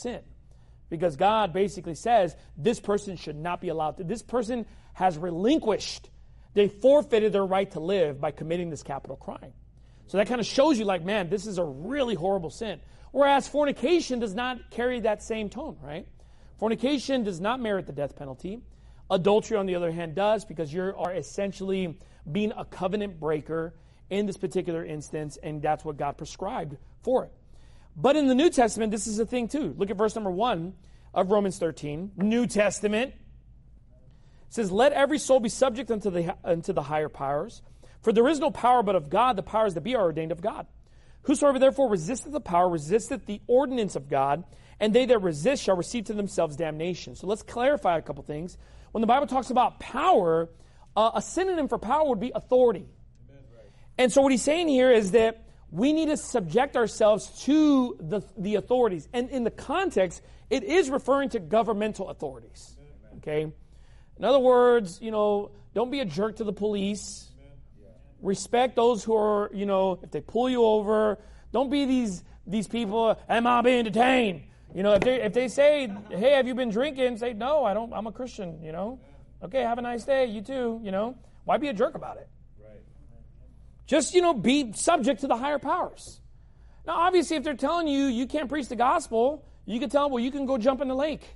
sin. Because God basically says this person should not be allowed to. This person has relinquished. They forfeited their right to live by committing this capital crime. So that kind of shows you like, man, this is a really horrible sin. Whereas fornication does not carry that same tone, right? Fornication does not merit the death penalty. Adultery, on the other hand, does, because you are essentially being a covenant breaker in this particular instance, and that's what God prescribed for it. But in the New Testament, this is a thing too. Look at verse number 1 of Romans 13, New Testament. It says, let every soul be subject unto the higher powers. For there is no power but of God. The powers that be are ordained of God. Whosoever therefore resisteth the power, resisteth the ordinance of God, and they that resist shall receive to themselves damnation. So let's clarify a couple things. When the Bible talks about power, a synonym for power would be authority. Amen, right. And so what he's saying here is that we need to subject ourselves to the authorities. And in the context, it is referring to governmental authorities. Amen. Okay? In other words, don't be a jerk to the police. Yeah. Respect those who are, if they pull you over, don't be these people, am I being detained? If they say, hey, have you been drinking? Say, no, I don't, I'm a Christian, Okay, have a nice day, you too, Why be a jerk about it? Right. Just, be subject to the higher powers. Now, obviously, if they're telling you you can't preach the gospel, you can tell them, well, you can go jump in the lake.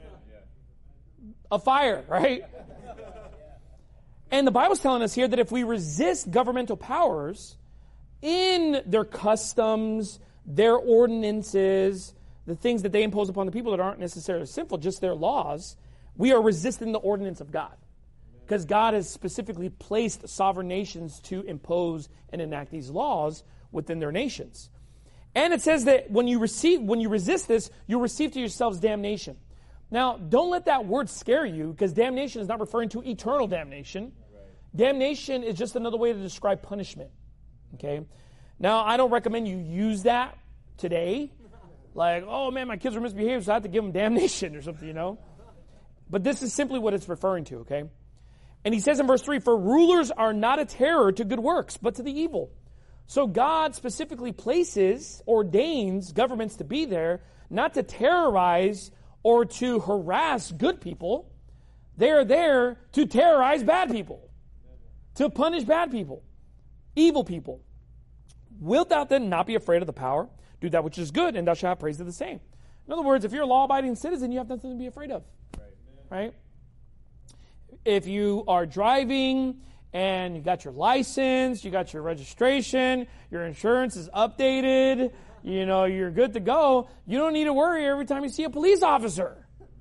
A fire, right? And the Bible's telling us here that if we resist governmental powers in their customs, their ordinances, the things that they impose upon the people that aren't necessarily sinful, just their laws, we are resisting the ordinance of God. Because God has specifically placed sovereign nations to impose and enact these laws within their nations. And it says that when you resist this, you receive to yourselves damnation. Now, don't let that word scare you, because damnation is not referring to eternal damnation. Right. Damnation is just another way to describe punishment. Okay? Now, I don't recommend you use that today. Like, oh man, my kids are misbehaving, so I have to give them damnation or something, But this is simply what it's referring to, okay? And he says in verse 3, for rulers are not a terror to good works, but to the evil. So God specifically ordains governments to be there, not to terrorize or to harass good people. They are there to terrorize bad people, to punish bad people, evil people. Wilt thou then not be afraid of the power? Do that which is good, and thou shalt have praise of the same. In other words, if you're a law-abiding citizen, you have nothing to be afraid of. Right? If you are driving and you got your license, you got your registration, your insurance is updated, you're good to go, you don't need to worry every time you see a police officer.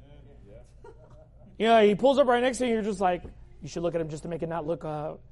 He pulls up right next to you, and you're just like, you should look at him just to make it not look,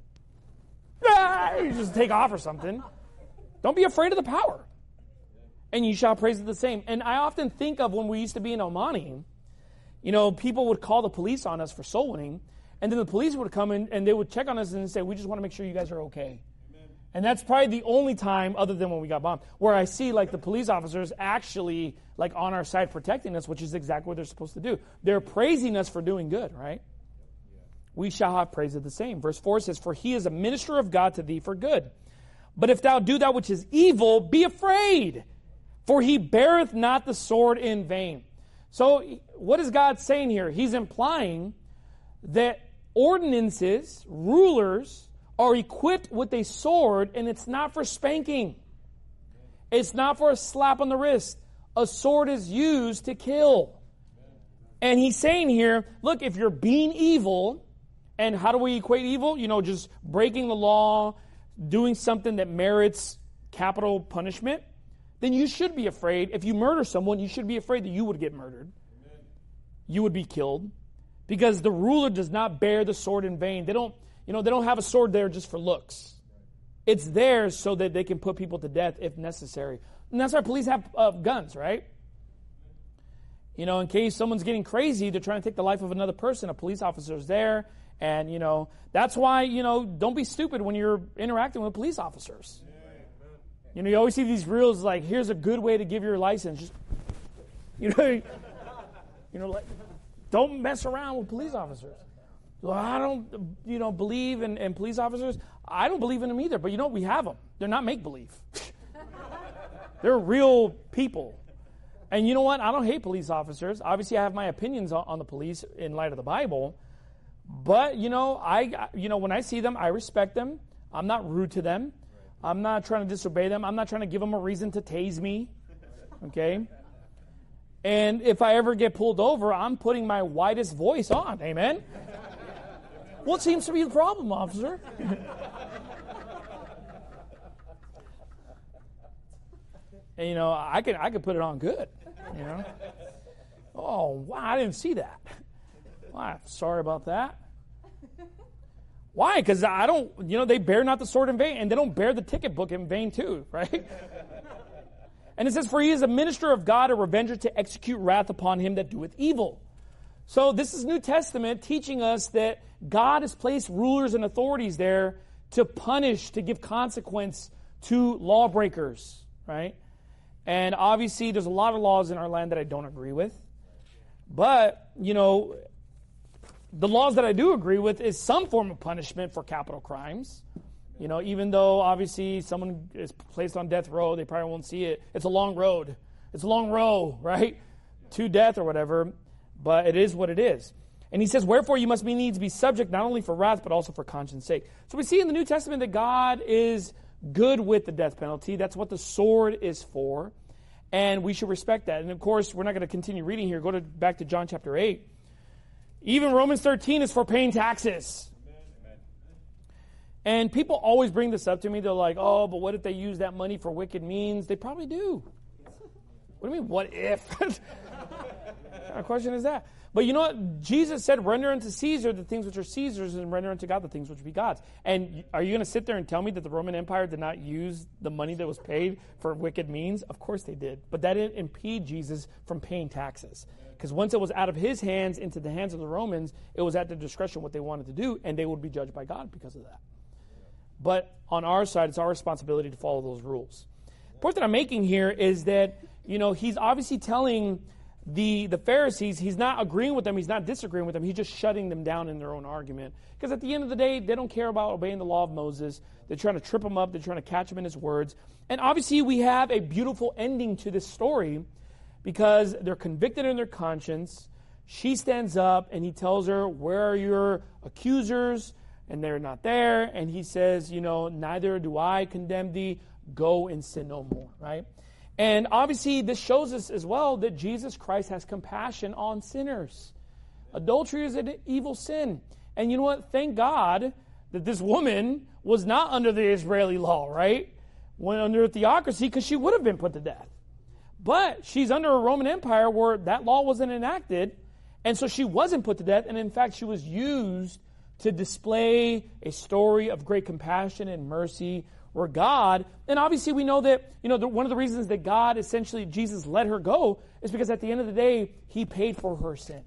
you just take off or something. Don't be afraid of the power. And you shall praise it the same. And I often think of when we used to be in Omani, people would call the police on us for soul winning, and then the police would come in and they would check on us and say, we just want to make sure you guys are okay. Amen. And that's probably the only time, other than when we got bombed, where I see the police officers actually on our side protecting us, which is exactly what they're supposed to do. They're praising us for doing good, right? Yeah. We shall have praise of the same. Verse 4 says, for he is a minister of God to thee for good. But if thou do that which is evil, be afraid. For he beareth not the sword in vain. So what is God saying here? He's implying that ordinances, rulers, are equipped with a sword, and it's not for spanking. It's not for a slap on the wrist. A sword is used to kill. And he's saying here, look, if you're being evil, and how do we equate evil? Just breaking the law, doing something that merits capital punishment, then you should be afraid. If you murder someone, you should be afraid that you would get murdered. Amen. You would be killed. Because the ruler does not bear the sword in vain. They don't have a sword there just for looks. Right. It's there so that they can put people to death if necessary. And that's why police have guns, right? In case someone's getting crazy, they're trying to take the life of another person, a police officer is there. And, that's why, don't be stupid when you're interacting with police officers. You always see these reels like, here's a good way to give your license. Just, don't mess around with police officers. Well, I don't, believe in police officers. I don't believe in them either. But we have them. They're not make-believe. They're real people. And you know what? I don't hate police officers. Obviously, I have my opinions on the police in light of the Bible. But, when I see them, I respect them. I'm not rude to them. I'm not trying to disobey them. I'm not trying to give them a reason to tase me. Okay? And if I ever get pulled over, I'm putting my widest voice on. Amen? What seems to be the problem, officer? And, I could put it on good. Oh, wow, I didn't see that. Wow, sorry about that. Why? Because I don't, they bear not the sword in vain, and they don't bear the ticket book in vain too, right? And it says, for he is a minister of God, a revenger to execute wrath upon him that doeth evil. So this is New Testament teaching us that God has placed rulers and authorities there to punish, to give consequence to lawbreakers, right? And obviously, there's a lot of laws in our land that I don't agree with. But, the laws that I do agree with is some form of punishment for capital crimes. Even though, obviously, someone is placed on death row, they probably won't see it. It's a long road. It's a long row, right? To death or whatever. But it is what it is. And he says, wherefore you must needs be subject not only for wrath, but also for conscience sake. So we see in the New Testament that God is good with the death penalty. That's what the sword is for. And we should respect that. And of course, we're not going to continue reading here. Go back to John chapter 8. Even Romans 13 is for paying taxes. Amen. And people always bring this up to me. They're like, oh, but what if they use that money for wicked means? They probably do. What do you mean, what if? What kind of question is that? But you know what? Jesus said, render unto Caesar the things which are Caesar's, and render unto God the things which be God's. And are you going to sit there and tell me that the Roman Empire did not use the money that was paid for wicked means? Of course they did. But that didn't impede Jesus from paying taxes. Because once it was out of his hands into the hands of the Romans, it was at their discretion what they wanted to do, and they would be judged by God because of that. But on our side, it's our responsibility to follow those rules. The point that I'm making here is that, he's obviously telling the Pharisees, he's not agreeing with them, he's not disagreeing with them, he's just shutting them down in their own argument. Because at the end of the day, they don't care about obeying the law of Moses. They're trying to trip him up, they're trying to catch him in his words. And obviously we have a beautiful ending to this story because they're convicted in their conscience. She stands up and he tells her, where are your accusers? And they're not there. And he says, neither do I condemn thee, go and sin no more, right? And obviously, this shows us as well that Jesus Christ has compassion on sinners. Adultery is an evil sin. And you know what? Thank God that this woman was not under the Israeli law, right? Went under a theocracy because she would have been put to death. But she's under a Roman Empire where that law wasn't enacted. And so she wasn't put to death. And in fact, she was used to display a story of great compassion and mercy where God, and obviously we know that, one of the reasons that God essentially, Jesus let her go is because at the end of the day, he paid for her sin.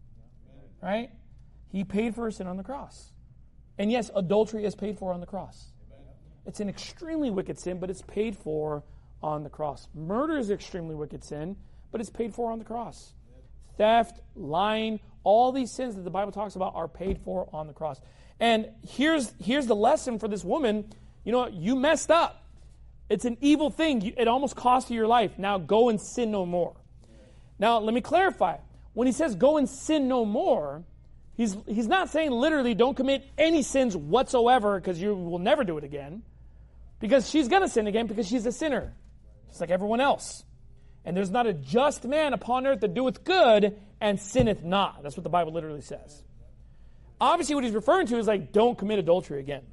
Right? He paid for her sin on the cross. And yes, adultery is paid for on the cross. It's an extremely wicked sin, but it's paid for on the cross. Murder is an extremely wicked sin, but it's paid for on the cross. Theft, lying, all these sins that the Bible talks about are paid for on the cross. And here's the lesson for this woman. You know what? You messed up. It's an evil thing. It almost cost you your life. Now go and sin no more. Now, let me clarify. When he says go and sin no more, he's not saying literally don't commit any sins whatsoever because you will never do it again. Because she's going to sin again because she's a sinner. Just like everyone else. And there's not a just man upon earth that doeth good and sinneth not. That's what the Bible literally says. Obviously what he's referring to is like don't commit adultery again.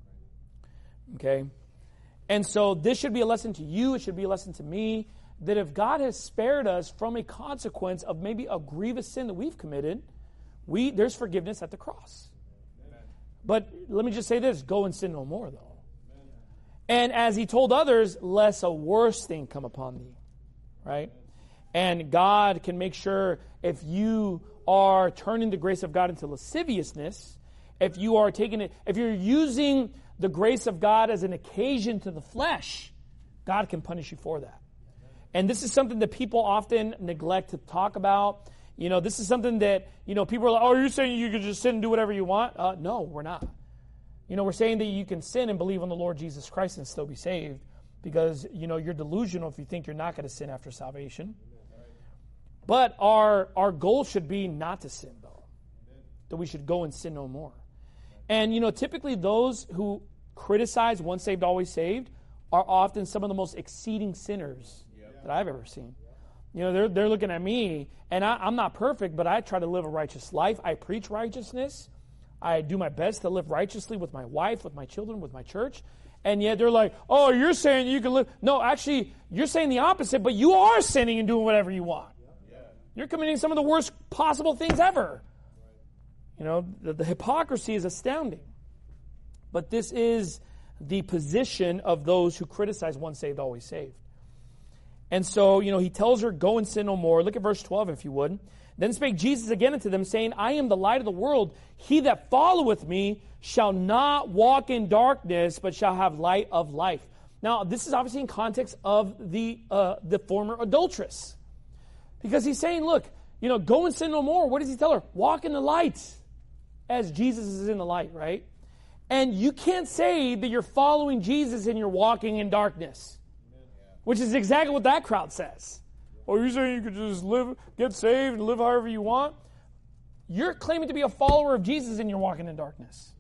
Okay? And so this should be a lesson to you. It should be a lesson to me that if God has spared us from a consequence of maybe a grievous sin that we've committed, there's forgiveness at the cross. Amen. But let me just say this, go and sin no more though. Amen. And as he told others, lest a worse thing come upon thee. Right? And God can make sure if you are turning the grace of God into lasciviousness, if you are taking it, if you're using the grace of God as an occasion to the flesh, God can punish you for that. And this is something that people often neglect to talk about. This is something that, people are like, oh, you're saying you can just sin and do whatever you want? No, we're not. We're saying that you can sin and believe on the Lord Jesus Christ and still be saved because, you're delusional if you think you're not going to sin after salvation. But our goal should be not to sin, though. That we should go and sin no more. And, typically those who criticize once saved, always saved are often some of the most exceeding sinners that I've ever seen. They're looking at me, and I'm not perfect, but I try to live a righteous life. I preach righteousness. I do my best to live righteously with my wife, with my children, with my church. And yet they're like, oh, you're saying you can live. No, actually, you're saying the opposite, but you are sinning and doing whatever you want. You're committing some of the worst possible things ever. The hypocrisy is astounding. But this is the position of those who criticize once saved, always saved. And so, he tells her, go and sin no more. Look at verse 12, if you would. Then spake Jesus again unto them, saying, I am the light of the world. He that followeth me shall not walk in darkness, but shall have light of life. Now, this is obviously in context of the former adulteress. Because he's saying, look, go and sin no more. What does he tell her? Walk in the light, as Jesus is in the light, right? And you can't say that you're following Jesus and you're walking in darkness. Which is exactly what that crowd says. Oh, you're saying you could just get saved and live however you want? You're claiming to be a follower of Jesus and you're walking in darkness.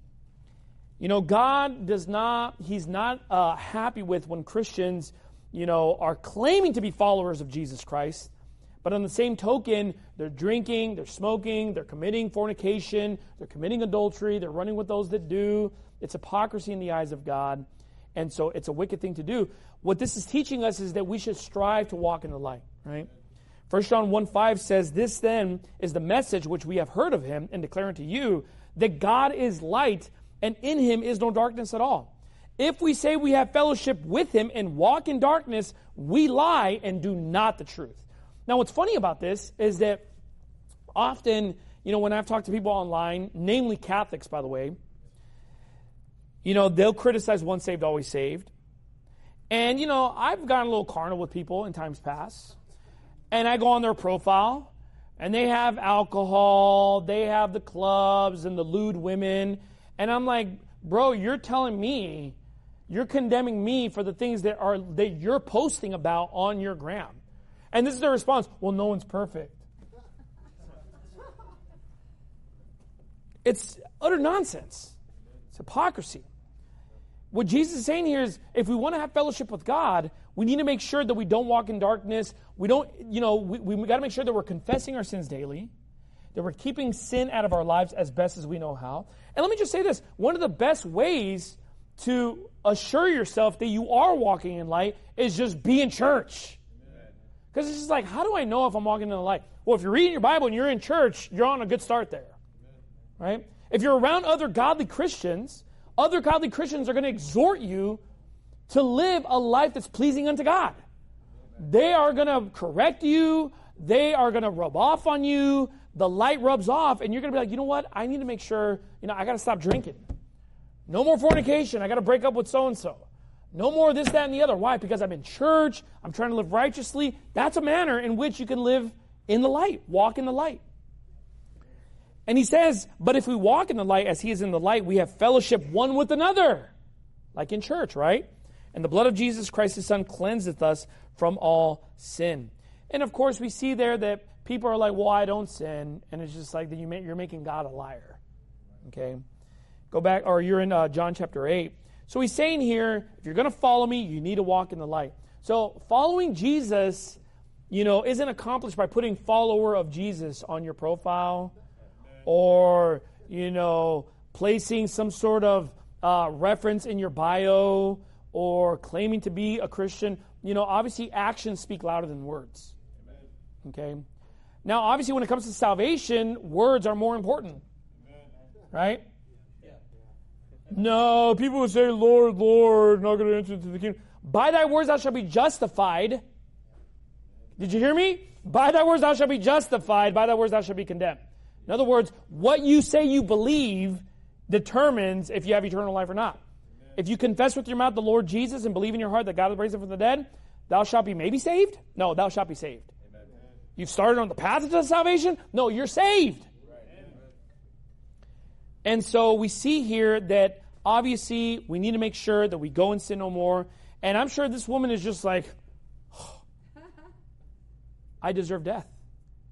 God does not, he's not happy with when Christians, are claiming to be followers of Jesus Christ, but on the same token, they're drinking, they're smoking, they're committing fornication, they're committing adultery, they're running with those that do. It's hypocrisy in the eyes of God. And so it's a wicked thing to do. What this is teaching us is that we should strive to walk in the light, right? 1 John 1:5 says, this then is the message which we have heard of him and declare unto you, that God is light and in him is no darkness at all. If we say we have fellowship with him and walk in darkness, we lie and do not the truth. Now what's funny about this is that often, when I've talked to people online, namely Catholics, by the way, they'll criticize once saved, always saved. And, I've gotten a little carnal with people in times past. And I go on their profile, and they have alcohol, they have the clubs and the lewd women. And I'm like, bro, you're telling me, you're condemning me for the things that you're posting about on your gram. And this is their response, well, no one's perfect. It's utter nonsense. It's hypocrisy. What Jesus is saying here is, if we want to have fellowship with God, we need to make sure that we don't walk in darkness. We don't, we got to make sure that we're confessing our sins daily, that we're keeping sin out of our lives as best as we know how. And let me just say this, one of the best ways to assure yourself that you are walking in light is just be in church. Because it's just like, how do I know if I'm walking in the light? Well, if you're reading your Bible and you're in church, you're on a good start there. Right? If you're around other godly Christians are going to exhort you to live a life that's pleasing unto God. They are going to correct you. They are going to rub off on you. The light rubs off, and you're going to be like, you know what? I need to make sure, I got to stop drinking. No more fornication. I got to break up with so-and-so. No more this, that, and the other. Why? Because I'm in church. I'm trying to live righteously. That's a manner in which you can live in the light, walk in the light. And he says, but if we walk in the light as he is in the light, we have fellowship one with another. Like in church, right? And the blood of Jesus Christ, his son, cleanseth us from all sin. And of course, we see there that people are like, well, I don't sin. And it's just like that you're making God a liar. Okay? Go back, or you're in John chapter 8. So he's saying here, if you're going to follow me, you need to walk in the light. So following Jesus, isn't accomplished by putting follower of Jesus on your profile, or, placing some sort of reference in your bio, or claiming to be a Christian. Obviously actions speak louder than words. Okay? Now, obviously when it comes to salvation, words are more important. Right? No, people would say, Lord, Lord, not going to enter into the kingdom. By thy words thou shalt be justified. Did you hear me? By thy words thou shalt be justified. By thy words thou shalt be condemned. In other words, what you say you believe determines if you have eternal life or not. Amen. If you confess with your mouth the Lord Jesus and believe in your heart that God has raised him from the dead, thou shalt be maybe saved? No, thou shalt be saved. Amen. You've started on the path to salvation? No, you're saved. Right. And so we see here that obviously we need to make sure that we go and sin no more. And I'm sure this woman is just like, oh, I deserve death.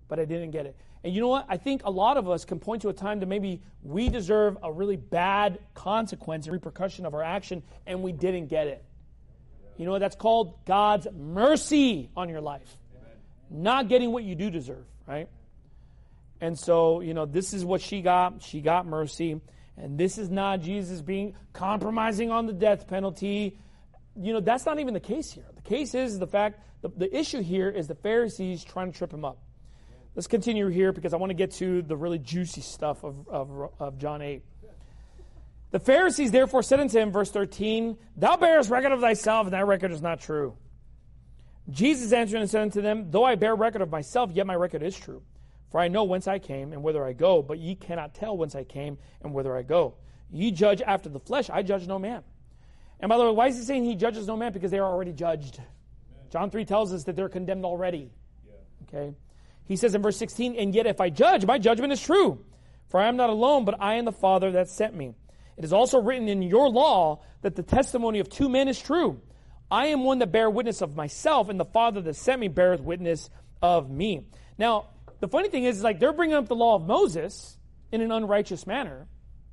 but I didn't get it. And you know what? I think a lot of us can point to a time that maybe we deserve a really bad consequence and repercussion of our action, and we didn't get it. You know what? That's called God's mercy on your life. Amen. Not getting what you do deserve, right? And so, this is what she got. She got mercy. And this is not Jesus being compromising on the death penalty. That's not even the case here. The case is the fact, the issue here is the Pharisees trying to trip him up. Let's continue here because I want to get to the really juicy stuff of John 8. The Pharisees therefore said unto him, verse 13, Thou bearest record of thyself, and thy record is not true. Jesus answered and said unto them, Though I bear record of myself, yet my record is true. For I know whence I came and whither I go, but ye cannot tell whence I came and whither I go. Ye judge after the flesh, I judge no man. And by the way, why is he saying he judges no man? Because they are already judged. Amen. John 3 tells us that they're condemned already. Yeah. Okay. He says in verse 16, And yet if I judge, my judgment is true. For I am not alone, but I and the Father that sent me. It is also written in your law that the testimony of two men is true. I am one that bear witness of myself, and the Father that sent me beareth witness of me. Now, the funny thing is, they're bringing up the law of Moses in an unrighteous manner.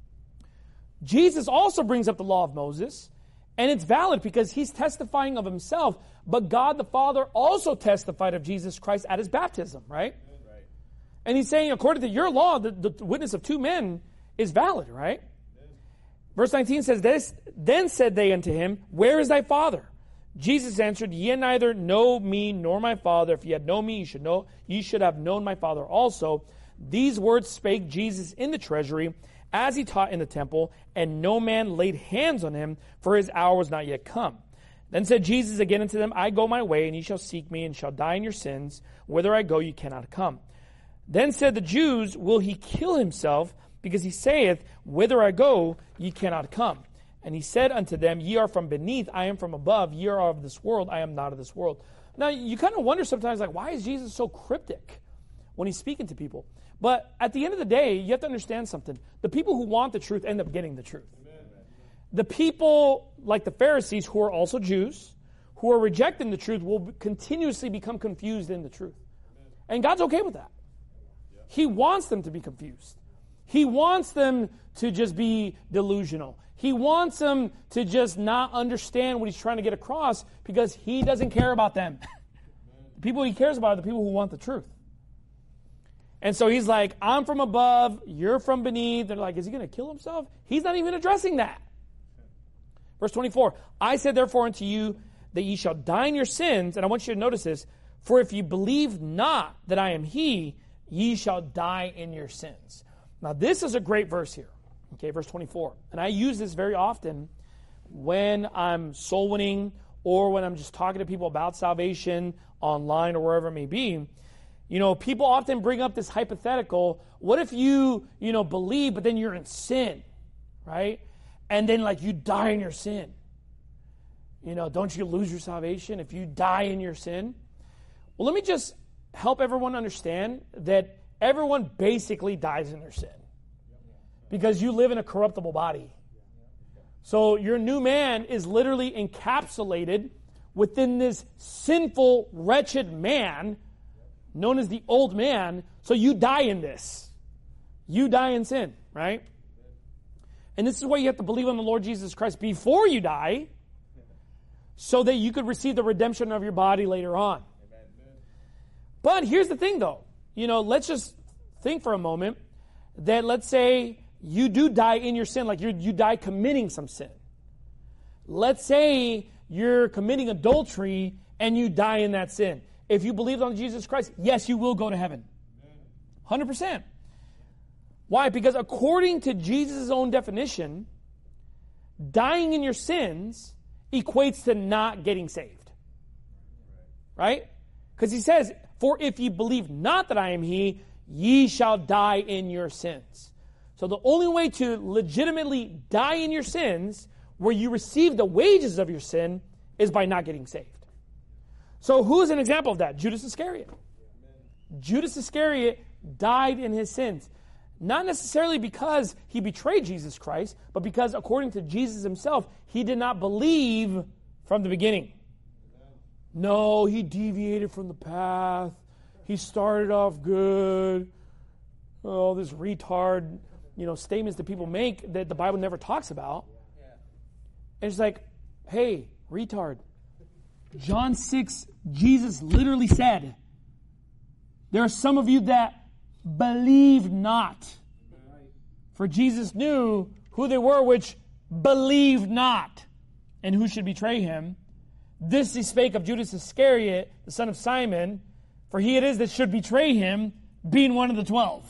Jesus also brings up the law of Moses, and it's valid because he's testifying of himself, but God the Father also testified of Jesus Christ at his baptism, right? Right. And he's saying, according to your law, the witness of two men is valid, right? Verse 19 says this, Then said they unto him, Where is thy Father? Jesus answered, Ye neither know me nor my Father. If ye had known me, ye should have known my Father also. These words spake Jesus in the treasury, as he taught in the temple, and no man laid hands on him, for his hour was not yet come. Then said Jesus again unto them, I go my way, and ye shall seek me, and shall die in your sins. Whither I go, ye cannot come. Then said the Jews, Will he kill himself? Because he saith, Whither I go, ye cannot come. And he said unto them, Ye are from beneath, I am from above. Ye are of this world, I am not of this world. Now, you kind of wonder sometimes, why is Jesus so cryptic when he's speaking to people? But at the end of the day, you have to understand something. The people who want the truth end up getting the truth. Amen. The people, like the Pharisees, who are also Jews, who are rejecting the truth, will continuously become confused in the truth. Amen. And God's okay with that. Yeah. He wants them to be confused. He wants them to just be delusional. He wants them to just not understand what he's trying to get across because he doesn't care about them. The people he cares about are the people who want the truth. And so he's like, I'm from above, you're from beneath. They're like, is he going to kill himself? He's not even addressing that. Verse 24, I said therefore unto you that ye shall die in your sins. And I want you to notice this. For if ye believe not that I am he, ye shall die in your sins. Now this is a great verse here. Okay, verse 24. And I use this very often when I'm soul winning or when I'm just talking to people about salvation online or wherever it may be. People often bring up this hypothetical. What if you believe, but then you're in sin, right? And then you die in your sin. Don't you lose your salvation if you die in your sin? Well, let me just help everyone understand that everyone basically dies in their sin. Because you live in a corruptible body. So your new man is literally encapsulated within this sinful, wretched man known as the old man. So you die in this. You die in sin, right? And this is why you have to believe on the Lord Jesus Christ before you die so that you could receive the redemption of your body later on. But here's the thing though. Let's just think for a moment that let's say you do die in your sin, you die committing some sin. Let's say you're committing adultery and you die in that sin. If you believe on Jesus Christ, yes, you will go to heaven. 100%. Why? Because according to Jesus' own definition, dying in your sins equates to not getting saved. Right? Because he says, For if ye believe not that I am he, ye shall die in your sins. So the only way to legitimately die in your sins, where you receive the wages of your sin, is by not getting saved. So who is an example of that? Judas Iscariot. Amen. Judas Iscariot died in his sins. Not necessarily because he betrayed Jesus Christ, but because according to Jesus himself, he did not believe from the beginning. Amen. No, he deviated from the path. he started off good. Oh, this retard, statements that people make that the Bible never talks about. And it's like, hey, retard. John 6, Jesus literally said, there are some of you that believe not. For Jesus knew who they were which believed not, and who should betray him. This he spake of Judas Iscariot, the son of Simon, for he it is that should betray him, being one of the 12.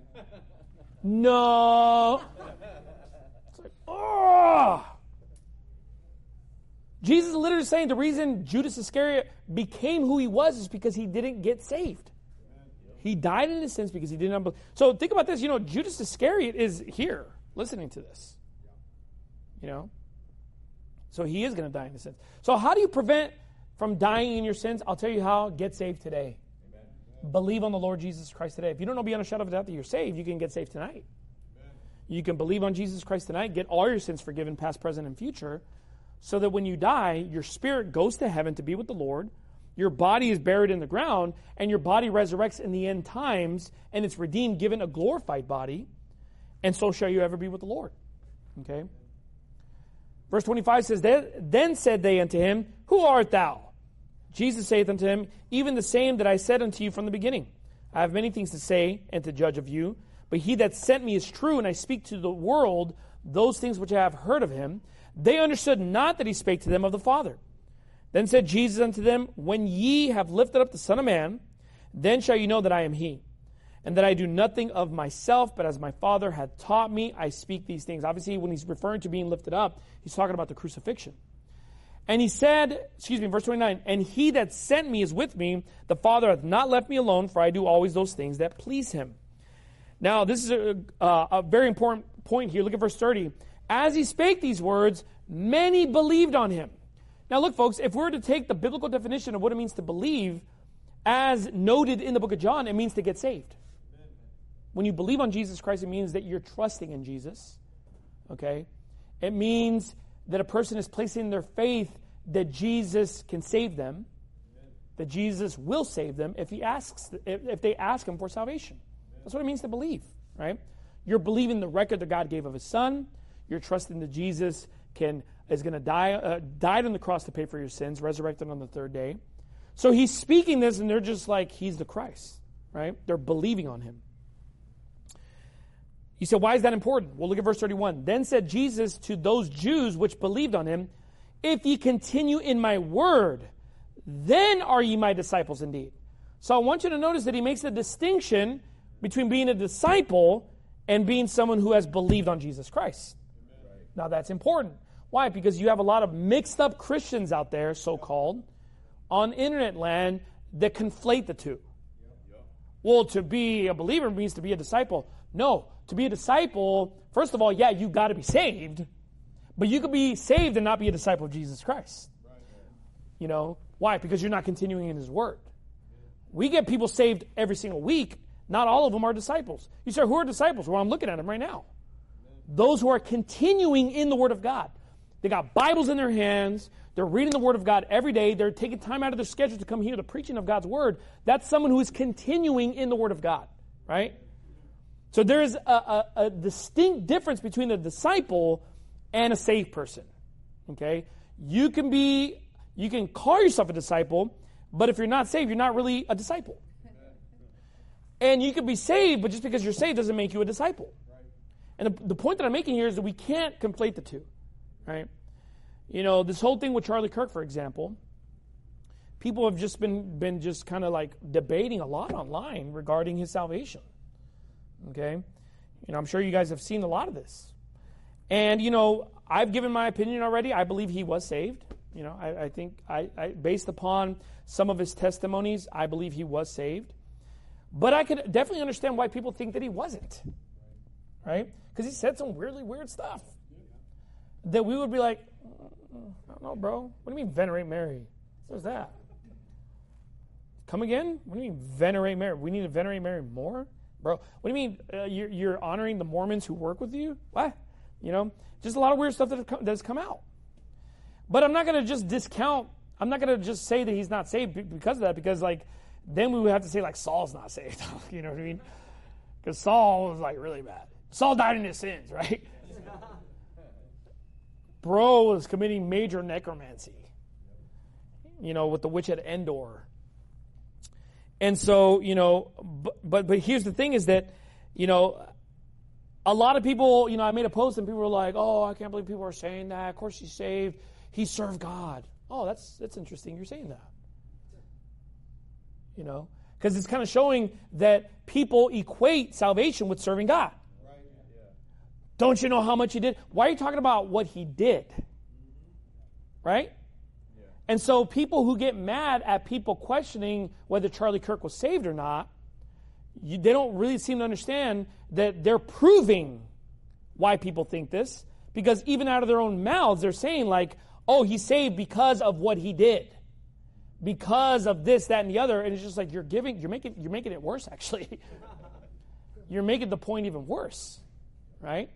No. It's like, oh. Jesus is literally saying the reason Judas Iscariot became who he was is because he didn't get saved. He died in his sins because he did not believe. So think about this. Judas Iscariot is here listening to this. So he is going to die in his sins. So how do you prevent from dying in your sins? I'll tell you how. Get saved today. Amen. Believe on the Lord Jesus Christ today. If you don't know beyond a shadow of a doubt that you're saved, you can get saved tonight. Amen. You can believe on Jesus Christ tonight, get all your sins forgiven, past, present, and future, so that when you die, your spirit goes to heaven to be with the Lord, your body is buried in the ground, and your body resurrects in the end times, and it's redeemed, given a glorified body, and so shall you ever be with the Lord. Okay? Verse 25 says, Then said they unto him, Who art thou? Jesus saith unto him, Even the same that I said unto you from the beginning. I have many things to say and to judge of you, but he that sent me is true, and I speak to the world those things which I have heard of him. They understood not that he spake to them of the Father. Then said Jesus unto them, When ye have lifted up the Son of Man, then shall you know that I am he, and that I do nothing of myself, but as my Father hath taught me, I speak these things. Obviously, when he's referring to being lifted up, he's talking about the crucifixion. And he said, verse 29, And he that sent me is with me. The Father hath not left me alone, for I do always those things that please him. Now, this is a very important point here. Look at verse 30. As he spake these words, many believed on him. Now, look, folks, if we were to take the biblical definition of what it means to believe, as noted in the book of John, it means to get saved. When you believe on Jesus Christ, it means that you're trusting in Jesus. Okay? It means that a person is placing their faith that Jesus can save them, that Jesus will save them if they ask him for salvation. That's what it means to believe, right? You're believing the record that God gave of his Son. You're trusting that Jesus is going to died on the cross to pay for your sins, resurrected on the third day. So he's speaking this, and they're just like, he's the Christ, right? They're believing on him. You said, why is that important? Well, look at verse 31. Then said Jesus to those Jews which believed on him, If ye continue in my word, then are ye my disciples indeed. So I want you to notice that he makes a distinction between being a disciple and being someone who has believed on Jesus Christ. Amen. Now that's important. Why? Because you have a lot of mixed up Christians out there, so-called, on internet land that conflate the two. Well, to be a believer means to be a disciple. No, to be a disciple, first of all, yeah, you got to be saved, but you could be saved and not be a disciple of Jesus Christ. Why? Because you're not continuing in his word. We get people saved every single week. Not all of them are disciples. You say, who are disciples? Well, I'm looking at them right now. Those who are continuing in the word of God. They got Bibles in their hands. They're reading the word of God every day. They're taking time out of their schedule to come hear the preaching of God's word. That's someone who is continuing in the word of God, right? So there is a distinct difference between a disciple and a saved person, okay? You can call yourself a disciple, but if you're not saved, you're not really a disciple. And you can be saved, but just because you're saved doesn't make you a disciple. And the point that I'm making here is that we can't conflate the two, right? This whole thing with Charlie Kirk, for example, people have just been just kind of like debating a lot online regarding his salvation. Okay? I'm sure you guys have seen a lot of this. And, I've given my opinion already. I believe he was saved. I think, based upon some of his testimonies, I believe he was saved. But I could definitely understand why people think that he wasn't. Right? Because he said some really weird stuff. That we would be like, I don't know, bro. What do you mean venerate Mary? What's that? Come again? What do you mean venerate Mary? We need to venerate Mary more? Bro, what do you mean you're honoring the Mormons who work with you? What? Just a lot of weird stuff that has come out. But I'm not going to just discount, I'm not going to just say that he's not saved because of that, because then we would have to say, like, Saul's not saved. You know what I mean? Because Saul was, like, really bad. Saul died in his sins, right? Bro was committing major necromancy, you know, with the witch at Endor. And so, you know, but here's the thing is that, you know, a lot of people, you know, I made a post and people were like, oh, I can't believe people are saying that. Of course he's saved. He served God. Oh, that's interesting you're saying that. You know, because it's kind of showing that people equate salvation with serving God. Don't you know how much he did? Why are you talking about what he did? Right? Yeah. And so people who get mad at people questioning whether Charlie Kirk was saved or not, they don't really seem to understand that they're proving why people think this. Because even out of their own mouths, they're saying like, oh, he's saved because of what he did. Because of this, that, and the other. And it's just like you're making it worse, actually. You're making the point even worse. Right?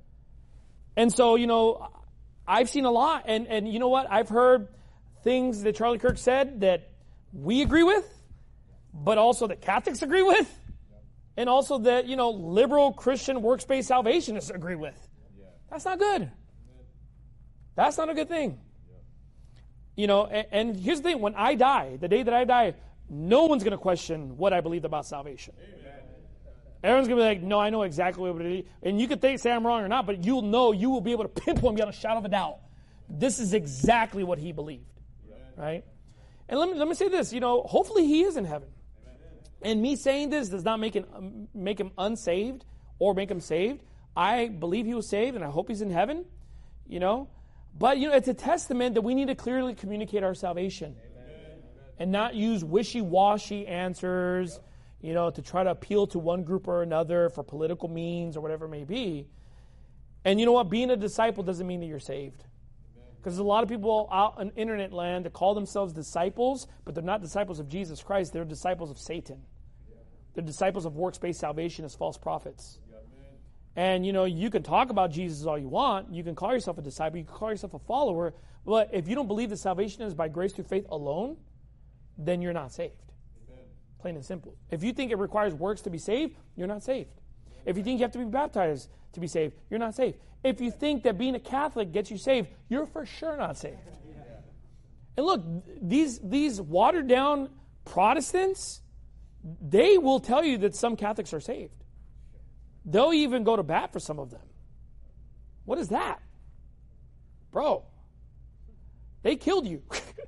And so, you know, I've seen a lot, and you know what? I've heard things that Charlie Kirk said that we agree with, but also that Catholics agree with, and also that, you know, liberal Christian works-based salvationists agree with. That's not good. That's not a good thing. You know, and here's the thing. When I die, the day that I die, no one's going to question what I believe about salvation. Everyone's going to be like, no, I know exactly what it is. And you could say I'm wrong or not, but you'll know, you will be able to pinpoint beyond a shadow of a doubt. This is exactly what he believed. Right? And let me say this, you know, hopefully he is in heaven. And me saying this does not make him unsaved or make him saved. I believe he was saved, and I hope he's in heaven, you know. But, you know, it's a testament that we need to clearly communicate our salvation. And not use wishy-washy answers, you know, to try to appeal to one group or another for political means or whatever it may be. And you know what? Being a disciple doesn't mean that you're saved. Because there's a lot of people out in internet land that call themselves disciples, but they're not disciples of Jesus Christ. They're disciples of Satan. They're disciples of works-based salvation as false prophets. And, you know, you can talk about Jesus all you want. You can call yourself a disciple. You can call yourself a follower. But if you don't believe that salvation is by grace through faith alone, then you're not saved. Plain and simple. If you think it requires works to be saved, you're not saved. If you think you have to be baptized to be saved, you're not saved. If you think that being a Catholic gets you saved, you're for sure not saved. And look, these watered down Protestants, they will tell you that some Catholics are saved. They'll even go to bat for some of them. What is that? Bro, they killed you.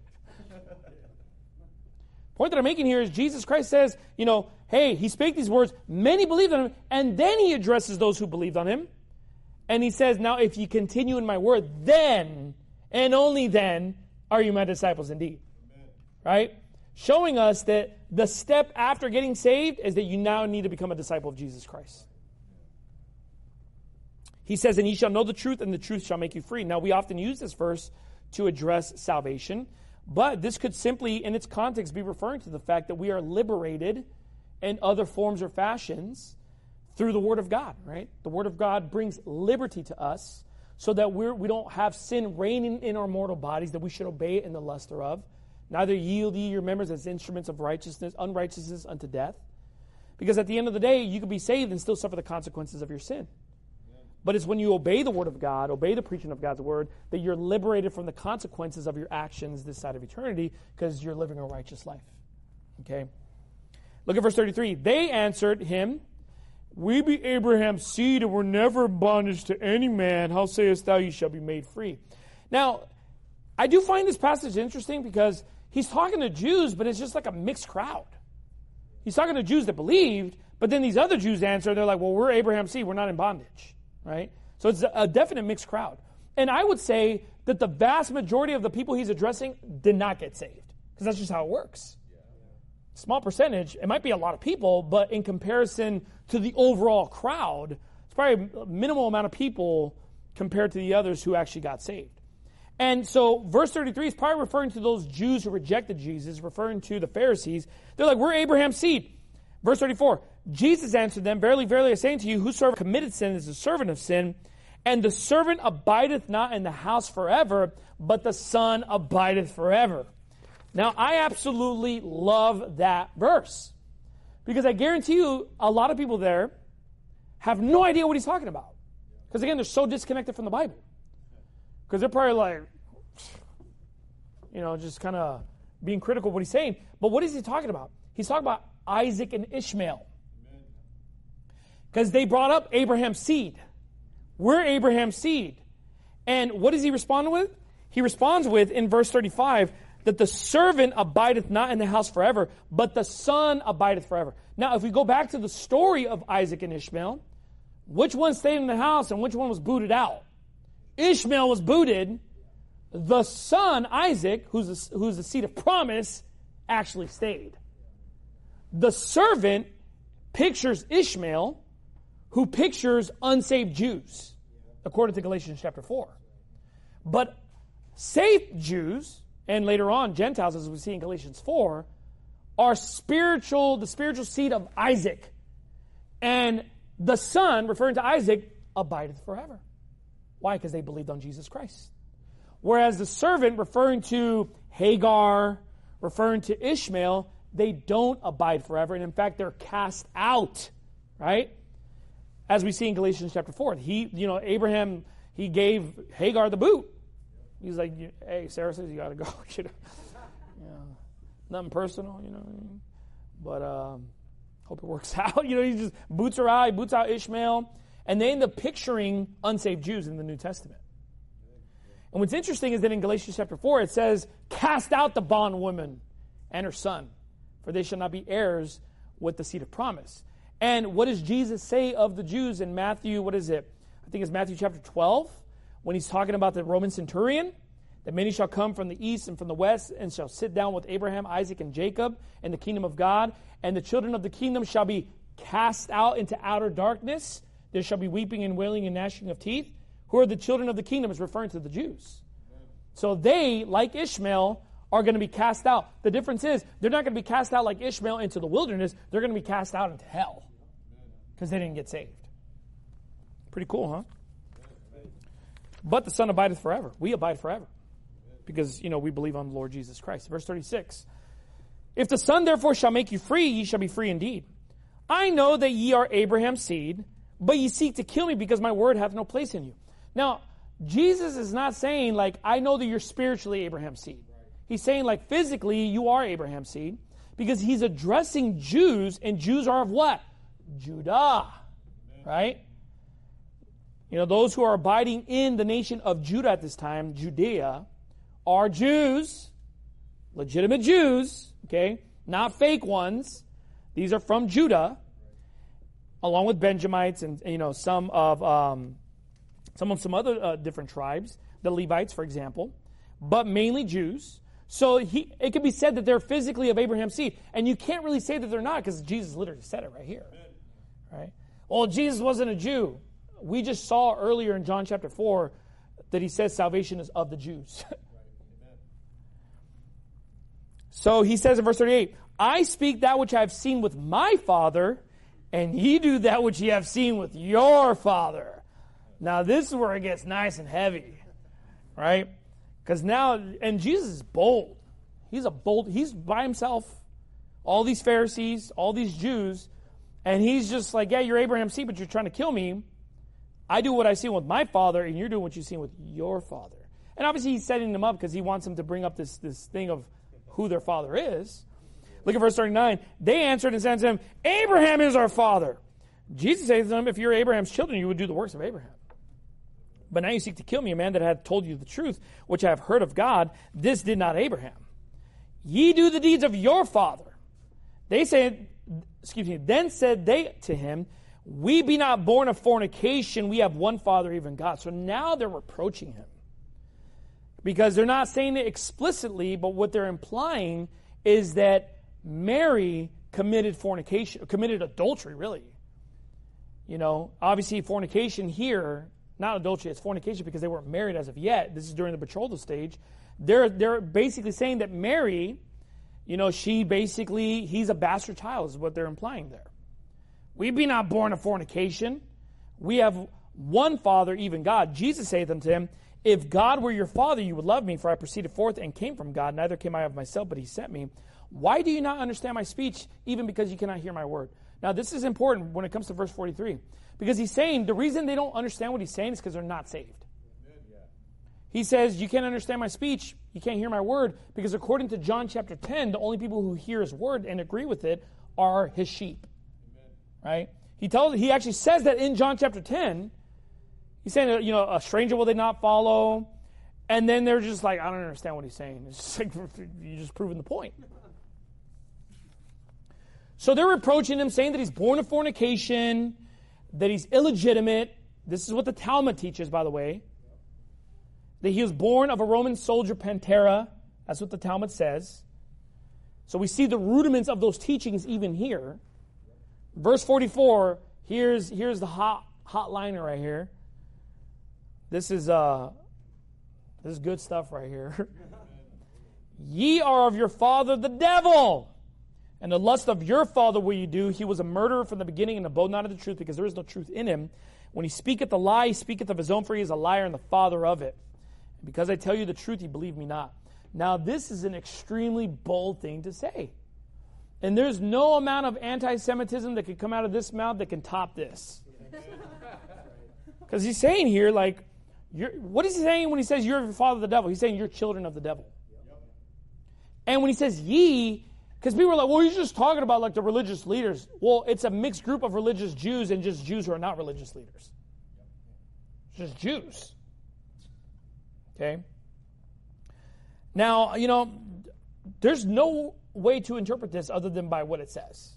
Point that I'm making here is Jesus Christ says, you know, hey, he spake these words, many believed on him, and then he addresses those who believed on him. And he says, now if you continue in my word, then, and only then, are you my disciples indeed. Amen. Right? Showing us that the step after getting saved is that you now need to become a disciple of Jesus Christ. He says, and ye shall know the truth, and the truth shall make you free. Now, we often use this verse to address salvation. But this could simply, in its context, be referring to the fact that we are liberated in other forms or fashions through the Word of God, right? The Word of God brings liberty to us so that we don't have sin reigning in our mortal bodies, that we should obey it in the lust thereof. Neither yield ye your members as instruments of unrighteousness unto death. Because at the end of the day, you could be saved and still suffer the consequences of your sin. But it's when you obey the Word of God, obey the preaching of God's Word, that you're liberated from the consequences of your actions this side of eternity because you're living a righteous life. Okay? Look at verse 33. They answered him, we be Abraham's seed and were never in bondage to any man. How sayest thou ye shall be made free? Now, I do find this passage interesting because he's talking to Jews, but it's just like a mixed crowd. He's talking to Jews that believed, but then these other Jews answer, they're like, well, we're Abraham's seed, we're not in bondage. Right? So it's a definite mixed crowd. And I would say that the vast majority of the people he's addressing did not get saved. Because that's just how it works. Small percentage, it might be a lot of people, but in comparison to the overall crowd, it's probably a minimal amount of people compared to the others who actually got saved. And so verse 33 is probably referring to those Jews who rejected Jesus, referring to the Pharisees. They're like, we're Abraham's seed. Verse 34, Jesus answered them, verily, verily, I say unto you, whosoever committed sin is a servant of sin, and the servant abideth not in the house forever, but the Son abideth forever. Now, I absolutely love that verse because I guarantee you a lot of people there have no idea what he's talking about. Because again, they're so disconnected from the Bible. Because they're probably like, just kind of being critical of what he's saying. But what is he talking about? He's talking about Isaac and Ishmael. Because they brought up Abraham's seed. We're Abraham's seed. And what does he respond with? He responds with, in verse 35, that the servant abideth not in the house forever, but the son abideth forever. Now, if we go back to the story of Isaac and Ishmael, which one stayed in the house and which one was booted out? Ishmael was booted. The son, Isaac, who's the seed of promise, actually stayed. The servant pictures Ishmael, who pictures unsaved Jews, according to Galatians chapter 4. But saved Jews, and later on Gentiles, as we see in Galatians 4, are the spiritual seed of Isaac. And the son, referring to Isaac, abideth forever. Why? Because they believed on Jesus Christ. Whereas the servant, referring to Hagar, referring to Ishmael, they don't abide forever. And in fact, they're cast out. Right? As we see in Galatians chapter 4. Abraham, he gave Hagar the boot. He's like, hey, Sarah says you got to go. Nothing personal, But hope it works out. He just boots her out. He boots out Ishmael. And they end up picturing unsaved Jews in the New Testament. And what's interesting is that in Galatians chapter 4, it says, cast out the bondwoman and her son, for they shall not be heirs with the seed of promise. And what does Jesus say of the Jews in Matthew, I think it's Matthew chapter 12, when he's talking about the Roman centurion, that many shall come from the east and from the west and shall sit down with Abraham, Isaac, and Jacob in the kingdom of God. And the children of the kingdom shall be cast out into outer darkness. There shall be weeping and wailing and gnashing of teeth. Who are the children of the kingdom? Is referring to the Jews. So they, like Ishmael, are going to be cast out. The difference is they're not going to be cast out like Ishmael into the wilderness. They're going to be cast out into hell because they didn't get saved. Pretty cool, huh? But the Son abideth forever. We abide forever because, we believe on the Lord Jesus Christ. Verse 36. If the Son therefore shall make you free, ye shall be free indeed. I know that ye are Abraham's seed, but ye seek to kill me because my word hath no place in you. Now, Jesus is not saying, I know that you're spiritually Abraham's seed. He's saying, physically, you are Abraham's seed, because he's addressing Jews, and Jews are of what? Judah, right? Those who are abiding in the nation of Judah at this time, Judea, are Jews, legitimate Jews, okay? Not fake ones. These are from Judah, along with Benjamites and some other different tribes, the Levites, for example, but mainly Jews. So it could be said that they're physically of Abraham's seed, and you can't really say that they're not because Jesus literally said it right here, right? Well, Jesus wasn't a Jew. We just saw earlier in John chapter 4 that he says salvation is of the Jews. So he says in verse 38, I speak that which I have seen with my Father, and ye do that which ye have seen with your father. Now this is where it gets nice and heavy, right? Because now, and Jesus is bold. He's by himself, all these Pharisees, all these Jews, and he's just like, yeah, you're Abraham's seed, but you're trying to kill me. I do what I see with my father, and you're doing what you see with your father. And obviously he's setting them up because he wants them to bring up this thing of who their father is. Look at verse 39. They answered and said to him, Abraham is our father. Jesus says to them, if you're Abraham's children, you would do the works of Abraham. But now you seek to kill me, a man that hath told you the truth, which I have heard of God. This did not Abraham. Ye do the deeds of your father. Then said they to him, we be not born of fornication, we have one Father, even God. So now they're reproaching him. Because they're not saying it explicitly, but what they're implying is that Mary committed fornication, committed adultery, really. Obviously fornication here, not adultery, it's fornication because they weren't married as of yet. This is during the betrothal stage. They're basically saying that Mary, he's a bastard child is what they're implying there. We be not born of fornication. We have one Father, even God. Jesus saith unto him, If God were your Father, you would love me, for I proceeded forth and came from God. Neither came I of myself, but he sent me. Why do you not understand my speech, even because you cannot hear my word? Now, this is important when it comes to verse 43. Because he's saying the reason they don't understand what he's saying is because they're not saved. He says, you can't understand my speech, you can't hear my word, because according to John chapter 10, the only people who hear his word and agree with it are his sheep. Right? He actually says that in John chapter 10. He's saying that, a stranger will they not follow. And then they're just like, I don't understand what he's saying. It's just like, you're just proving the point. So they're reproaching him, saying that he's born of fornication, that he's illegitimate. This is what the Talmud teaches, by the way. That he was born of a Roman soldier, Pantera. That's what the Talmud says. So we see the rudiments of those teachings even here. Verse 44, here's the hot liner right here. This is good stuff right here. Ye are of your father the devil, and the lust of your father will you do. He was a murderer from the beginning and abode not of the truth, because there is no truth in him. When he speaketh a lie, he speaketh of his own, for he is a liar and the father of it. And because I tell you the truth, ye believe me not. Now this is an extremely bold thing to say. And there's no amount of anti-Semitism that could come out of this mouth that can top this. Because he's saying here, like, what is he saying when he says you're your father the devil? He's saying you're children of the devil. And when he says ye, because people are like, well, he's just talking about like the religious leaders. Well, it's a mixed group of religious Jews and just Jews who are not religious leaders. It's just Jews. Okay? Now, there's no way to interpret this other than by what it says.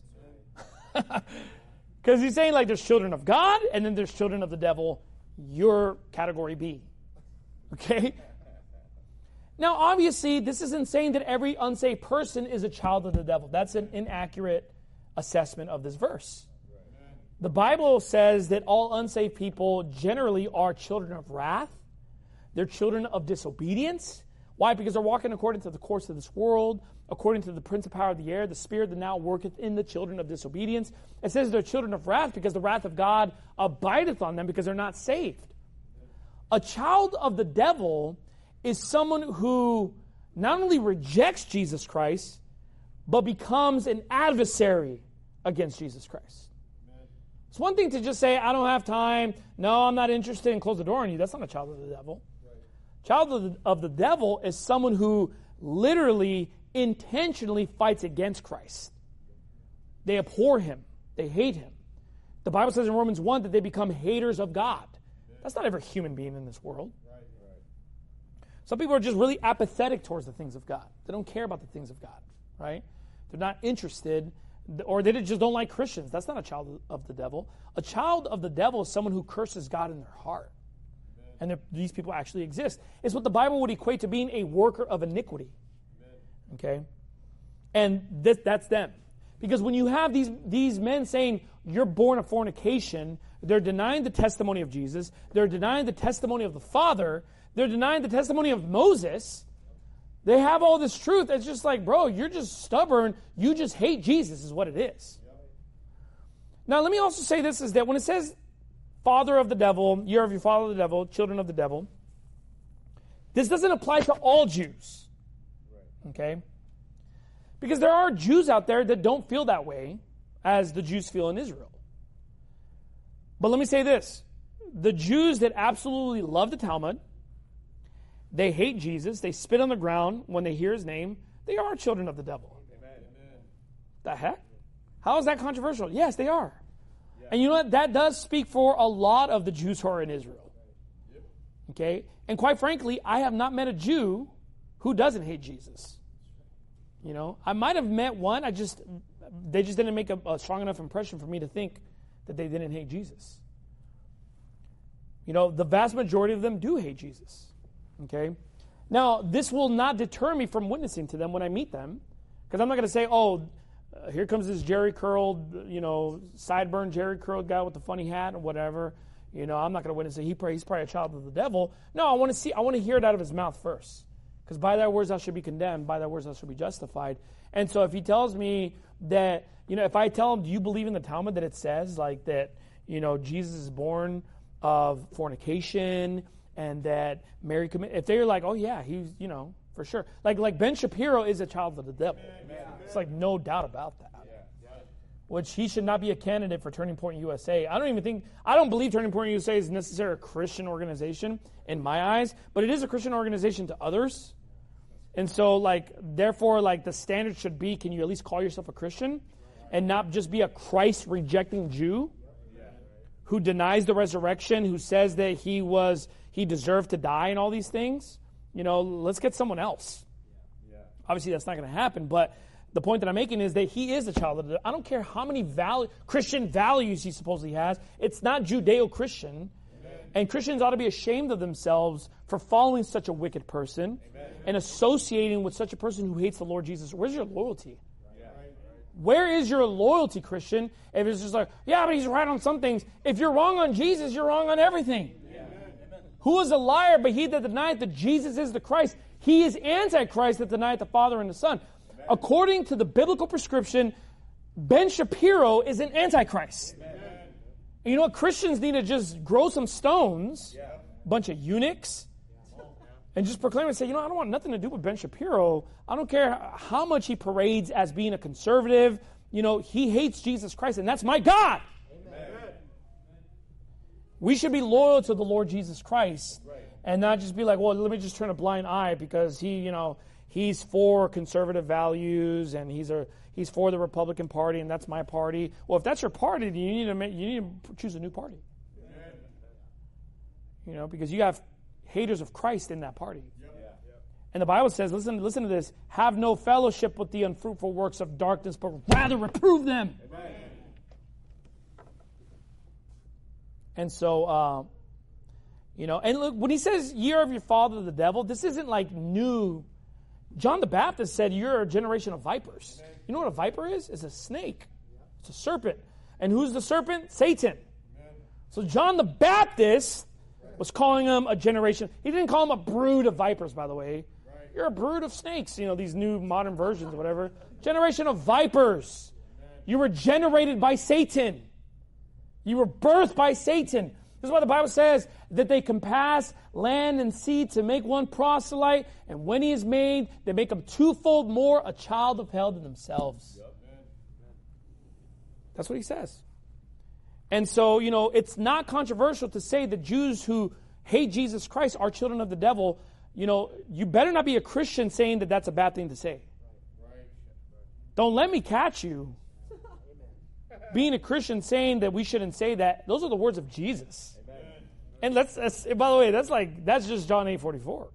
Because he's saying like there's children of God and then there's children of the devil. You're category B. Okay? Now, obviously, this isn't saying that every unsaved person is a child of the devil. That's an inaccurate assessment of this verse. The Bible says that all unsaved people generally are children of wrath. They're children of disobedience. Why? Because they're walking according to the course of this world, according to the prince of power of the air, the spirit that now worketh in the children of disobedience. It says they're children of wrath because the wrath of God abideth on them because they're not saved. A child of the devil is someone who not only rejects Jesus Christ, but becomes an adversary against Jesus Christ. It's one thing to just say, I don't have time, no, I'm not interested, and close the door on you. That's not a child of the devil. Child of the devil is someone who literally, intentionally fights against Christ. They abhor him. They hate him. The Bible says in Romans 1 that they become haters of God. That's not every human being in this world. Some people are just really apathetic towards the things of God. They don't care about the things of God, right? They're not interested, or they just don't like Christians. That's not a child of the devil. A child of the devil is someone who curses God in their heart. And these people actually exist. It's what the Bible would equate to being a worker of iniquity. Okay? And that's them. Because when you have these men saying, you're born of fornication, they're denying the testimony of Jesus, they're denying the testimony of the Father, they're denying the testimony of Moses. They have all this truth. It's just like, bro, you're just stubborn. You just hate Jesus is what it is. Now, let me also say this, is that when it says father of the devil, you're of your father the devil, children of the devil, this doesn't apply to all Jews. Okay? Because there are Jews out there that don't feel that way as the Jews feel in Israel. But let me say this. The Jews that absolutely love the Talmud, they hate Jesus, they spit on the ground when they hear his name, they are children of the devil. Amen. The heck? How is that controversial? Yes, they are. Yeah. And you know what? That does speak for a lot of the Jews who are in Israel. Yep. Okay? And quite frankly, I have not met a Jew who doesn't hate Jesus. You know, I might have met one, they just didn't make a strong enough impression for me to think that they didn't hate Jesus. You know, the vast majority of them do hate Jesus. Okay? Now, this will not deter me from witnessing to them when I meet them, because I'm not going to say, here comes this jerry-curled, sideburn jerry-curled guy with the funny hat or whatever. I'm not going to witness it. He's probably a child of the devil. No, I want to hear it out of his mouth first. Because by thy words thou should be condemned, by thy words thou should be justified. And so if he tells me that, if I tell him, do you believe in the Talmud that it says like that, Jesus is born of fornication and that Mary committed. If they're like, oh yeah, he's, for sure. Like Ben Shapiro is a child of the devil. Amen. It's like no doubt about that. Which he should not be a candidate for Turning Point USA. I don't believe Turning Point USA is necessarily a Christian organization in my eyes, but it is a Christian organization to others. And so, therefore, the standard should be, can you at least call yourself a Christian and not just be a Christ-rejecting Jew who denies the resurrection, who says that he deserved to die and all these things? Let's get someone else. Obviously, that's not going to happen, but the point that I'm making is that he is a child of the devil. I don't care how many Christian values he supposedly has. It's not Judeo-Christian. Amen. And Christians ought to be ashamed of themselves for following such a wicked person. Amen. And associating with such a person who hates the Lord Jesus. Where's your loyalty? Yeah. Where is your loyalty, Christian? If it's just like, yeah, but he's right on some things. If you're wrong on Jesus, you're wrong on everything. Yeah. Who is a liar but he that denieth that Jesus is the Christ? He is Antichrist that denieth the Father and the Son. According to the biblical prescription, Ben Shapiro is an Antichrist. Amen. And you know what? Christians need to just grow some stones, a bunch of eunuchs, and just proclaim and say, I don't want nothing to do with Ben Shapiro. I don't care how much he parades as being a conservative. He hates Jesus Christ, and that's my God. Amen. We should be loyal to the Lord Jesus Christ and not just be like, well, let me just turn a blind eye because he's for conservative values, and he's for the Republican Party, and that's my party. Well, if that's your party, then you need to choose a new party. Because you have haters of Christ in that party. And the Bible says, listen to this, have no fellowship with the unfruitful works of darkness, but rather reprove them. Amen. And so, and look, when he says year of your father the devil, this isn't like new. John the Baptist said, you're a generation of vipers. Amen. You know what a viper is? It's a snake. It's a serpent. And who's the serpent? Satan. Amen. So John the Baptist was calling them a generation. He didn't call them a brood of vipers, by the way. Right. You're a brood of snakes, these new modern versions or whatever. Generation of vipers. Amen. You were generated by Satan. You were birthed by Satan. This is why the Bible says that they compass land and sea to make one proselyte, and when he is made, they make him twofold more a child of hell than themselves. Yep. That's what he says. And so, it's not controversial to say that Jews who hate Jesus Christ are children of the devil. You better not be a Christian saying that that's a bad thing to say. Right. Don't let me catch you being a Christian saying that we shouldn't say that. Those are the words of Jesus. And that's by the way, that's just John 8:44.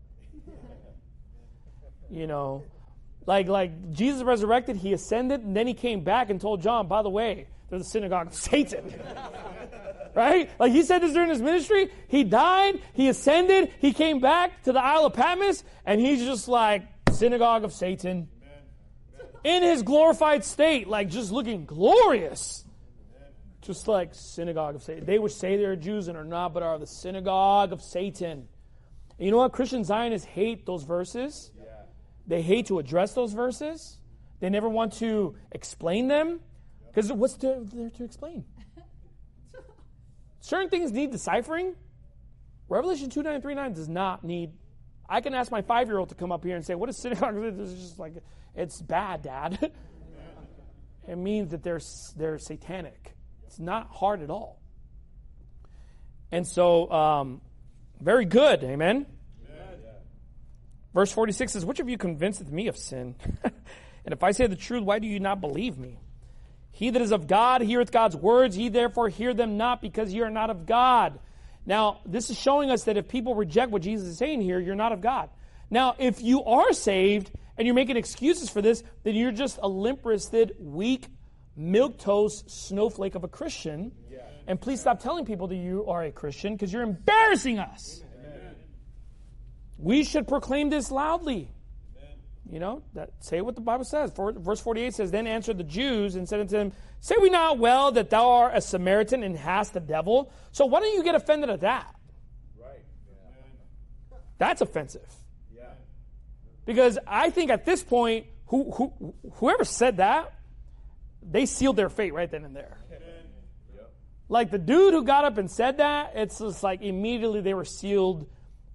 Like Jesus resurrected, he ascended, and then he came back and told John, by the way, they're the synagogue of Satan. Right? Like he said this during his ministry. He died, he ascended, he came back to the Isle of Patmos, and he's just like synagogue of Satan. In his glorified state, like just looking glorious. Just like synagogue of Satan. They would say they're Jews and are not, but are the synagogue of Satan. And you know what? Christian Zionists hate those verses. Yeah. They hate to address those verses. They never want to explain them. Because what's there to explain? Certain things need deciphering. Revelation 2:9-3:9 does not need. I can ask my 5-year-old to come up here and say, what is synagogue? It's just like, it's bad, Dad. It means that they're satanic. It's not hard at all. And so, very good. Amen? Amen. Verse 46 says, which of you convinceth me of sin? And if I say the truth, why do you not believe me? He that is of God heareth God's words. Ye therefore hear them not, because ye are not of God. Now, this is showing us that if people reject what Jesus is saying here, you're not of God. Now, if you are saved and you're making excuses for this, then you're just a limp-wristed, weak, milquetoast snowflake of a Christian. Yeah. And please stop telling people that you are a Christian, because you're embarrassing us. Amen. We should proclaim this loudly. Amen. Say what the Bible says. Verse 48 says, then answered the Jews and said unto him, say we not well that thou art a Samaritan and hast the devil? So why don't you get offended at that? Right. Yeah. That's offensive. Yeah. Because I think at this point, whoever said that, they sealed their fate right then and there. Like the dude who got up and said that, it's just like immediately they were sealed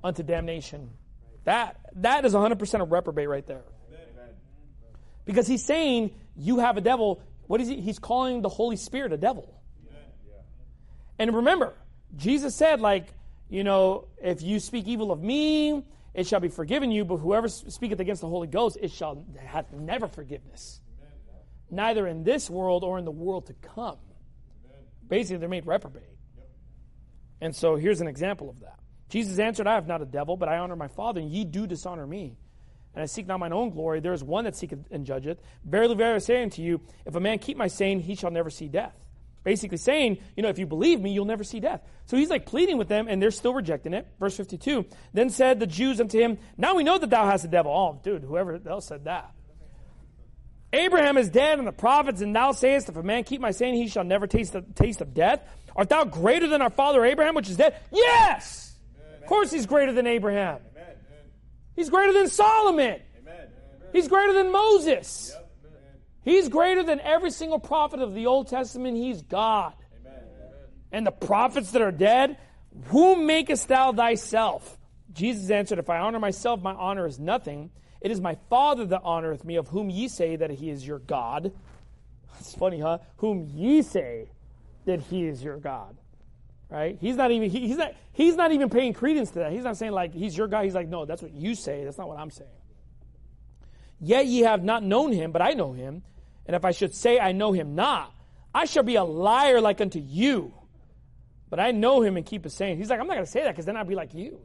unto damnation. That is 100% a reprobate right there. Because he's saying you have a devil. What is he? He's calling the Holy Spirit a devil. And remember, Jesus said, like, if you speak evil of me, it shall be forgiven you, but whoever speaketh against the Holy Ghost, it shall have never forgiveness. Neither in this world or in the world to come. Basically, they're made reprobate. And so here's an example of that. Jesus answered, I have not a devil, but I honor my Father, and ye do dishonor me. And I seek not mine own glory. There is one that seeketh and judgeth. Verily, verily, I say unto you, if a man keep my saying, he shall never see death. Basically saying, if you believe me, you'll never see death. So he's like pleading with them, and they're still rejecting it. Verse 52, then said the Jews unto him, now we know that thou hast a devil. Oh, dude, whoever else said that. Abraham is dead, and the prophets, and thou sayest, if a man keep my saying, he shall never taste the taste of death. Art thou greater than our father Abraham, which is dead? Yes! Amen. Of course he's greater than Abraham. Amen. He's greater than Solomon. Amen. He's greater than Moses. Yep. He's greater than every single prophet of the Old Testament. He's God. Amen. And the prophets that are dead, whom makest thou thyself? Jesus answered, if I honor myself, my honor is nothing. It is my Father that honoreth me, of whom ye say that he is your God. It's funny, huh? Whom ye say that he is your God. Right? He's not even paying credence to that. He's not saying like he's your God. He's like, no, that's what you say. That's not what I'm saying. Yet ye have not known him, but I know him. And if I should say I know him not, I shall be a liar like unto you. But I know him and keep his saying. He's like, I'm not going to say that because then I'd be like you.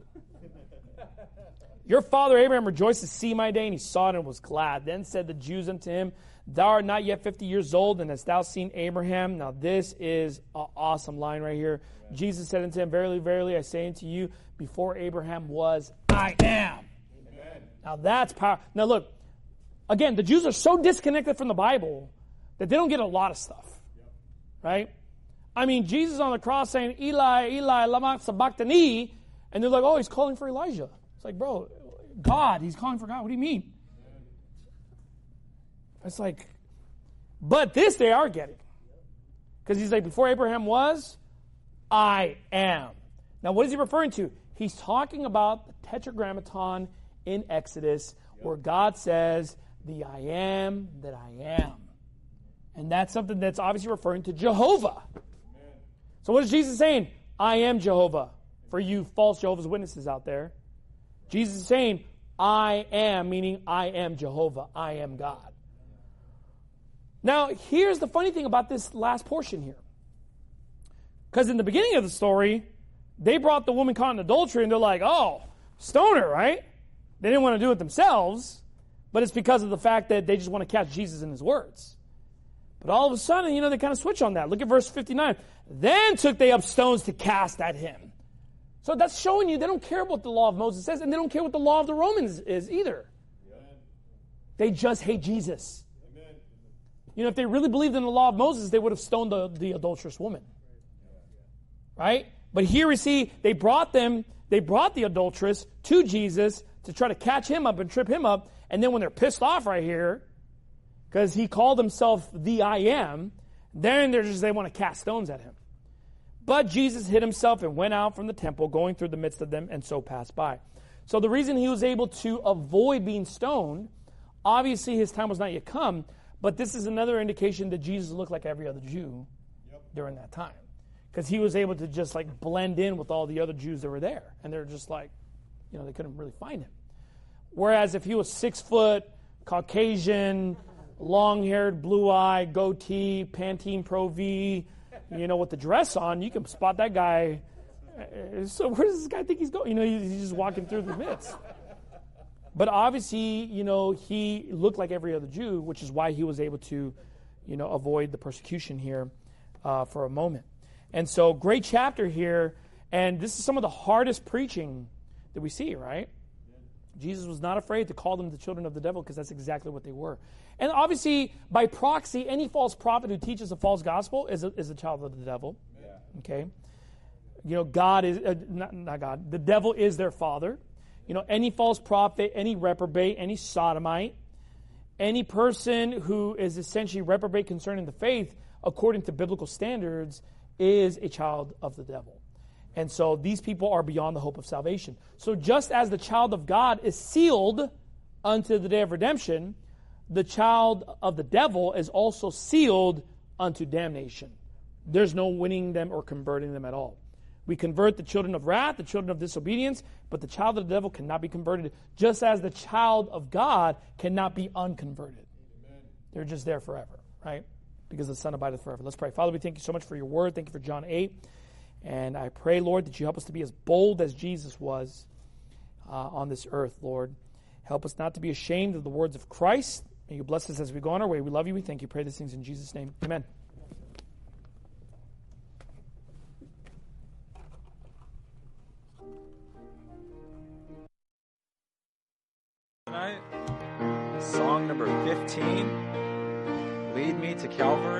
Your father Abraham rejoiced to see my day, and he saw it and was glad. Then said the Jews unto him, thou art not yet 50 years old, and hast thou seen Abraham? Now this is an awesome line right here. Amen. Jesus said unto him, verily, verily, I say unto you, before Abraham was, I am. Amen. Now that's power. Now look, again, the Jews are so disconnected from the Bible that they don't get a lot of stuff. Yep. Right? I mean, Jesus on the cross saying, Eli, Eli, lama sabachthani, and they're like, oh, he's calling for Elijah. It's like, bro, God, he's calling for God. What do you mean? It's like, but this they are getting. Because he's like, before Abraham was, I am. Now, what is he referring to? He's talking about the Tetragrammaton in Exodus, where God says, the I am that I am. And that's something that's obviously referring to Jehovah. So what is Jesus saying? I am Jehovah. For you false Jehovah's Witnesses out there. Jesus is saying, I am, meaning I am Jehovah. I am God. Now, here's the funny thing about this last portion here. Because in the beginning of the story, they brought the woman caught in adultery, and they're like, oh, stone her, right? They didn't want to do it themselves, but it's because of the fact that they just want to catch Jesus in his words. But all of a sudden, they kind of switch on that. Look at verse 59. Then took they up stones to cast at him. So that's showing you they don't care what the law of Moses says, and they don't care what the law of the Romans is either. Amen. They just hate Jesus. Amen. If they really believed in the law of Moses, they would have stoned the adulterous woman. Right? But here we see they brought the adulteress to Jesus to try to catch him up and trip him up, and then when they're pissed off right here, because he called himself the I am, then they want to cast stones at him. But Jesus hid himself and went out from the temple, going through the midst of them, and so passed by. So the reason he was able to avoid being stoned, obviously his time was not yet come, but this is another indication that Jesus looked like every other Jew during that time. Because he was able to just like blend in with all the other Jews that were there. And they're just like, they couldn't really find him. Whereas if he was 6 foot, Caucasian, long-haired, blue-eyed, goatee, Pantene Pro V, with the dress on, you can spot that guy. So where does this guy think he's going? He's just walking through the midst. But obviously, he looked like every other Jew, which is why he was able to, avoid the persecution here for a moment. And so, great chapter here. And this is some of the hardest preaching that we see, right? Jesus was not afraid to call them the children of the devil because that's exactly what they were. And obviously, by proxy, any false prophet who teaches a false gospel is a child of the devil. Yeah. Okay? God is, not God, the devil is their father. Any false prophet, any reprobate, any sodomite, any person who is essentially reprobate concerning the faith, according to biblical standards, is a child of the devil. And so these people are beyond the hope of salvation. So just as the child of God is sealed unto the day of redemption, the child of the devil is also sealed unto damnation. There's no winning them or converting them at all. We convert the children of wrath, the children of disobedience, but the child of the devil cannot be converted, just as the child of God cannot be unconverted. Amen. They're just there forever, right? Because the Son abideth forever. Let's pray. Father, we thank you so much for your word. Thank you for John 8. And I pray, Lord, that you help us to be as bold as Jesus was on this earth, Lord. Help us not to be ashamed of the words of Christ. May you bless us as we go on our way. We love you. We thank you. Pray these things in Jesus' name. Amen. Tonight, song number 15, Lead Me to Calvary.